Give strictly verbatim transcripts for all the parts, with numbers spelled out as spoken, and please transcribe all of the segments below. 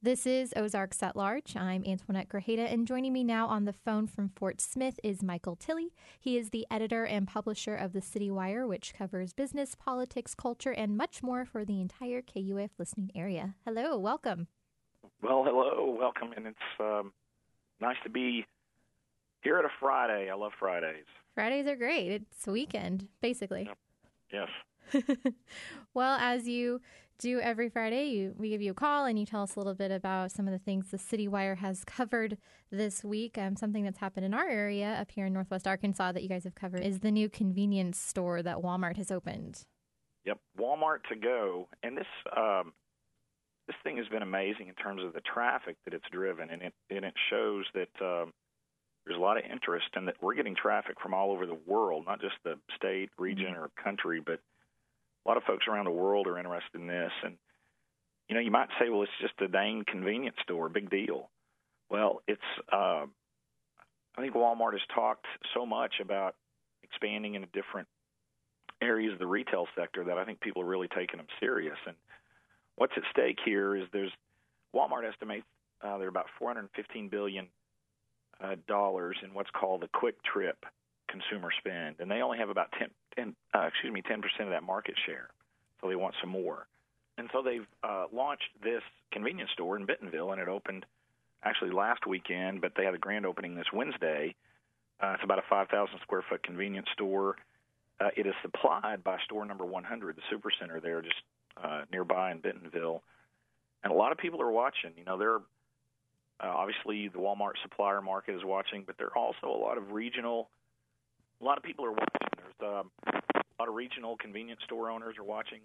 This is Ozarks at Large. I'm Antoinette Grajeda, and joining me now on the phone from Fort Smith is Michael Tilley. He is the editor and publisher of the City Wire, which covers business, politics, culture, and much more for the entire K U A F listening area. Hello, welcome. Well, hello, welcome, and it's um, nice to be here at a Friday. I love Fridays. Fridays are great. It's a weekend, basically. Yep. Yes. Well, as you do every Friday, you, we give you a call and you tell us a little bit about some of the things the City Wire has covered this week. Um, something that's happened in our area up here in Northwest Arkansas that you guys have covered is the new convenience store that Walmart has opened. Yep, Walmart to go. And this um, this thing has been amazing in terms of the traffic that it's driven, and it, and it shows that um, there's a lot of interest and that we're getting traffic from all over the world, not just the state, region, mm-hmm. or country, but a lot of folks around the world are interested in this. And, you know, you might say, well, it's just a dang convenience store, big deal. Well, it's, uh, I think Walmart has talked so much about expanding into different areas of the retail sector that I think people are really taking them serious. And what's at stake here is there's, Walmart estimates uh, there are about four hundred fifteen billion dollars uh, in what's called the quick trip consumer spend, and they only have about ten, ten uh, excuse me, ten percent of that market share, so they want some more. And so they've uh, launched this convenience store in Bentonville, and it opened actually last weekend, but they had a grand opening this Wednesday. Uh, it's about a five thousand square foot convenience store. Uh, it is supplied by store number one hundred, the Supercenter there just uh, nearby in Bentonville. And a lot of people are watching. You know, they're uh, obviously the Walmart supplier market is watching, but there are also a lot of regional A lot of people are watching. There's um, a lot of regional convenience store owners are watching.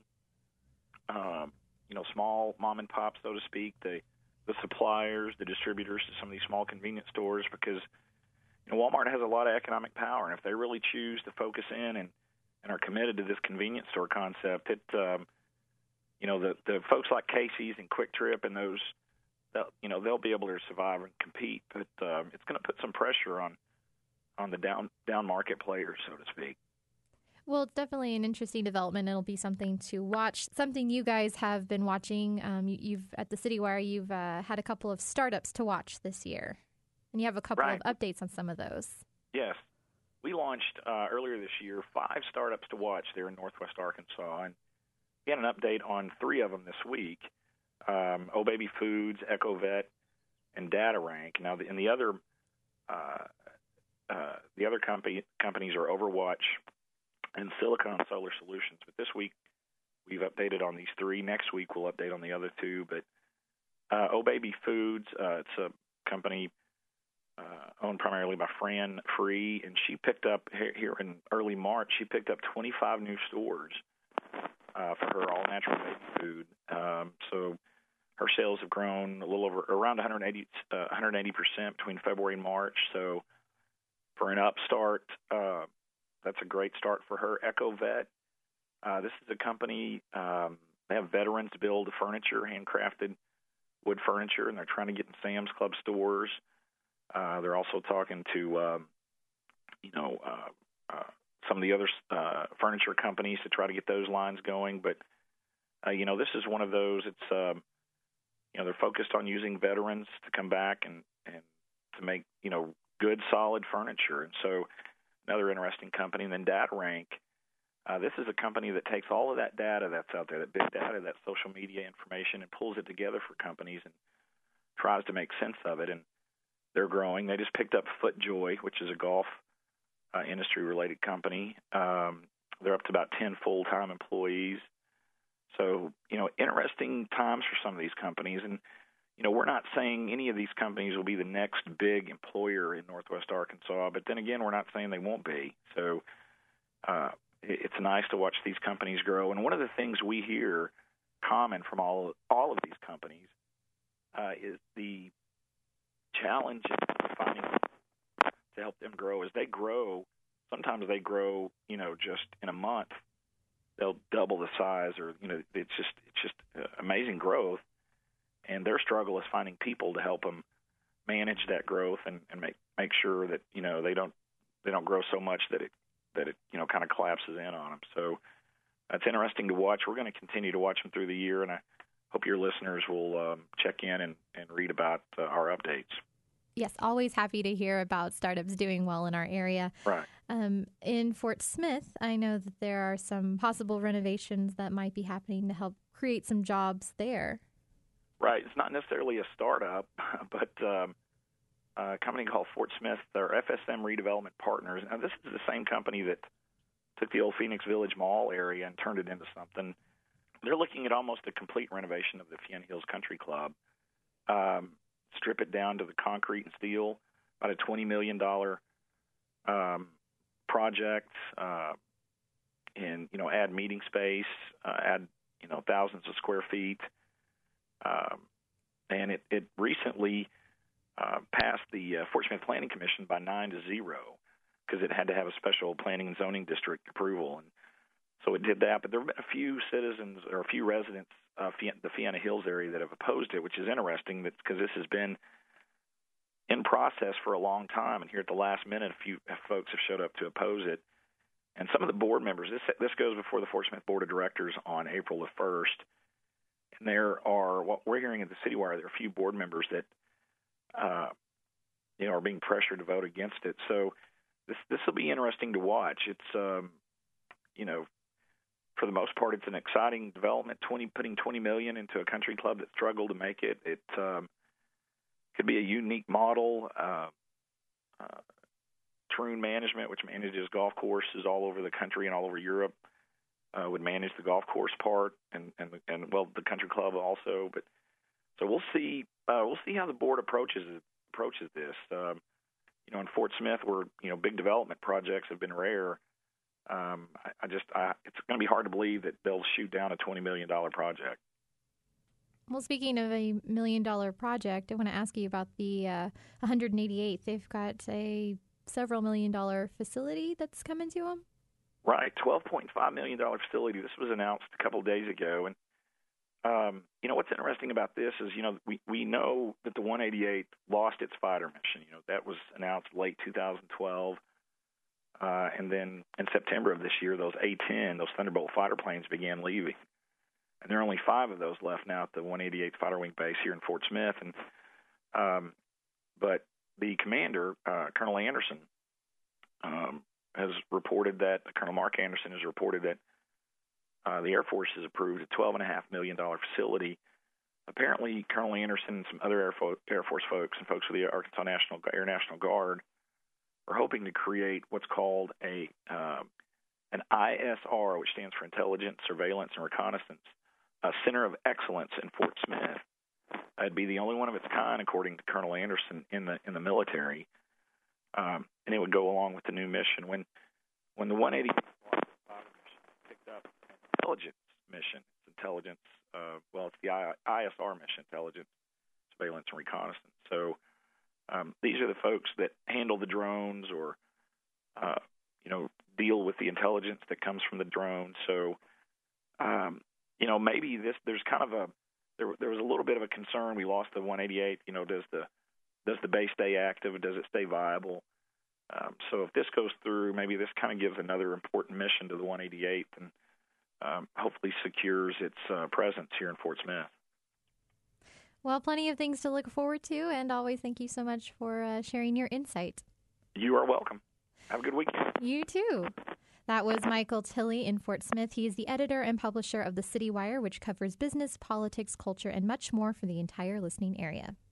Um, you know, small mom and pop, so to speak, the the suppliers, the distributors to some of these small convenience stores, because you know Walmart has a lot of economic power, and if they really choose to focus in and, and are committed to this convenience store concept, it um, you know the the folks like Casey's and Quick Trip and those, you know, they'll be able to survive and compete, but um, it's going to put some pressure on. on the down down market players, so to speak. Well, it's definitely an interesting development. It'll be something to watch. Something you guys have been watching. Um, you, you've at the City Wire, you've uh, had a couple of startups to watch this year, and you have a couple right. of updates on some of those. Yes, we launched uh, earlier this year five startups to watch there in Northwest Arkansas, and we had an update on three of them this week: um, Oh Baby Foods, EcoVet, and DataRank. Now, the, and the other. Uh, Uh, the other company, companies are Overwatch and Silicon Solar Solutions. But this week, we've updated on these three. Next week, we'll update on the other two. But uh, Oh Baby Foods, uh, it's a company uh, owned primarily by Fran Free, and she picked up, here in early March, she picked up twenty-five new stores uh, for her all-natural baby food. Um, so her sales have grown a little over, around one hundred eighty, uh, one hundred eighty percent between February and March. So for an upstart, uh, that's a great start for her. EcoVet, uh, this is a company, um, they have veterans build furniture, handcrafted wood furniture, and they're trying to get in Sam's Club stores. Uh, they're also talking to, um, you know, uh, uh, some of the other uh, furniture companies to try to get those lines going. But, uh, you know, this is one of those, it's, um, you know, they're focused on using veterans to come back and, and to make, you know, good, solid furniture. And so another interesting company. And then DataRank, uh, this is a company that takes all of that data that's out there, that big data, that social media information, and pulls it together for companies and tries to make sense of it. And they're growing. They just picked up FootJoy, which is a golf uh, industry-related company. Um, they're up to about ten full-time employees. So, you know, interesting times for some of these companies. And you know, we're not saying any of these companies will be the next big employer in Northwest Arkansas, but then again, we're not saying they won't be. So uh, it's nice to watch these companies grow. And one of the things we hear common from all all of these companies uh, is the challenge in finding to help them grow. As they grow, sometimes they grow, you know, just in a month, they'll double the size, or you know, it's just it's just uh, amazing growth. And their struggle is finding people to help them manage that growth and, and make make sure that you know they don't they don't grow so much that it that it you know kind of collapses in on them. So that's interesting to watch. We're going to continue to watch them through the year, and I hope your listeners will um, check in and, and read about uh, our updates. Yes, always happy to hear about startups doing well in our area. Right. Um, in Fort Smith, I know that there are some possible renovations that might be happening to help create some jobs there. Right. It's not necessarily a startup, but um, a company called Fort Smith, they're F S M Redevelopment Partners. Now, this is the same company that took the old Phoenix Village Mall area and turned it into something. They're looking at almost a complete renovation of the Fianna Hills Country Club. Um, strip it down to the concrete and steel, about a twenty million dollars um, project, uh, and, you know, add meeting space, uh, add, you know, thousands of square feet. Um, and it, it recently uh, passed the uh, Fort Smith Planning Commission by nine to zero because it had to have a special planning and zoning district approval. And so it did that. But there have been a few citizens or a few residents of uh, the Fianna Hills area that have opposed it, which is interesting because this has been in process for a long time. And here at the last minute, a few folks have showed up to oppose it. And some of the board members, this this goes before the Fort Smith Board of Directors on April the first. And there are, what we're hearing at the Citywire, there are a few board members that uh, you know, are being pressured to vote against it. So this this will be interesting to watch. It's, um, you know, for the most part, it's an exciting development. Twenty putting twenty million dollars into a country club that struggled to make it. It um, could be a unique model. Uh, uh, Troon Management, which manages golf courses all over the country and all over Europe, uh, would manage the golf course part, and and and well, the country club also. But so we'll see. Uh, we'll see how the board approaches approaches this. Um, you know, in Fort Smith, where you know big development projects have been rare. Um, I, I just, I, it's going to be hard to believe that they'll shoot down a twenty million dollars project. Well, speaking of a million-dollar project, I want to ask you about the uh, one hundred eighty-eighth. They've got a several million-dollar facility that's coming to them? Right, twelve point five million dollars facility. This was announced a couple of days ago. And, um, you know, what's interesting about this is, you know, we, we know that the one eighty-eight lost its fighter mission. You know, that was announced late two thousand twelve. Uh, and then in September of this year, those A ten, those Thunderbolt fighter planes began leaving. And there are only five of those left now at the one eighty-eighth Fighter Wing Base here in Fort Smith. And um, But the commander, uh, Colonel Anderson, um, has reported that, Colonel Mark Anderson has reported that uh, the Air Force has approved a twelve point five million dollars facility. Apparently, Colonel Anderson and some other Air, Fo- Air Force folks and folks with the Arkansas National Air National Guard are hoping to create what's called a uh, an I S R, which stands for Intelligence, Surveillance, and Reconnaissance, a Center of Excellence in Fort Smith. It'd be the only one of its kind, according to Colonel Anderson, in the in the military, um, and it would go along with the new mission. When when the one eighty picked up an intelligence mission, it's intelligence. Uh, well, it's the I S R mission, Intelligence, Surveillance, and Reconnaissance. So. Um, these are the folks that handle the drones or, uh, you know, deal with the intelligence that comes from the drone. So, um, you know, maybe this there's kind of a there, there was a little bit of a concern. We lost the one eighty-eight. You know, does the does the base stay active? Does it stay viable? Um, so if this goes through, maybe this kind of gives another important mission to the one eighty-eighth and um, hopefully secures its uh, presence here in Fort Smith. Well, plenty of things to look forward to, and always thank you so much for uh, sharing your insight. You are welcome. Have a good weekend. You too. That was Michael Tilley in Fort Smith. He is the editor and publisher of the Citywire, which covers business, politics, culture, and much more for the entire listening area.